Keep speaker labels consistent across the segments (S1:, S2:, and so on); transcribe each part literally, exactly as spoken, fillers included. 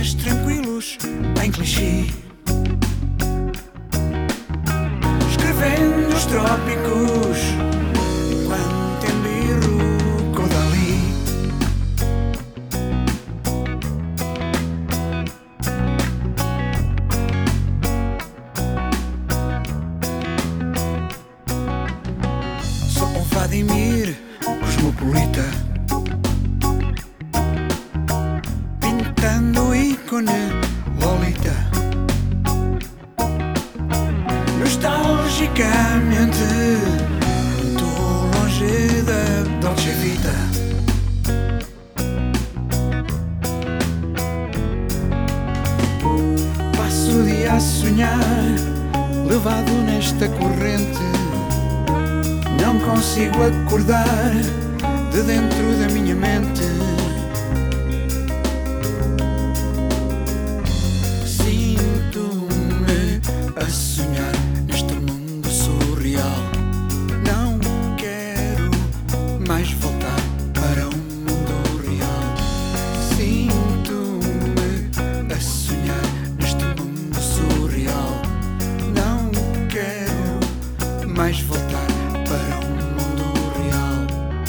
S1: dias tranquilos, bem clichê, escrevendo os trópicos enquanto embirro com Dali. Sou um Vladimir cosmopolita, pintando ícone Lolita, nostalgicamente muito longe da Dolce Vita. Passo o dia a sonhar, levado nesta corrente, não consigo acordar de dentro da minha mente. Sinto-me a sonhar neste mundo surreal. Não quero mais voltar para o mundo real. Sinto-me a sonhar neste mundo surreal. Não quero mais voltar para o mundo real.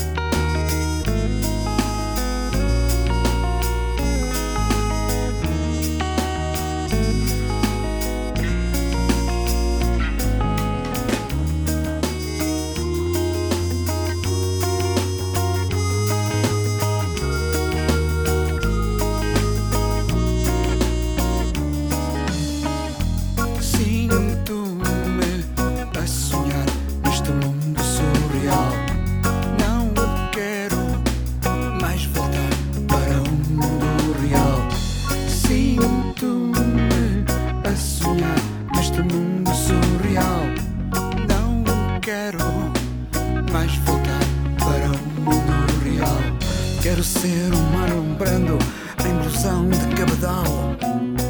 S1: Sinto-me a sonhar neste mundo surreal. Não quero mais voltar para o mundo real. Sinto-me a sonhar neste mundo surreal. Não quero mais voltar para o mundo real. Quero ser um mar brando em blusão de cabedal,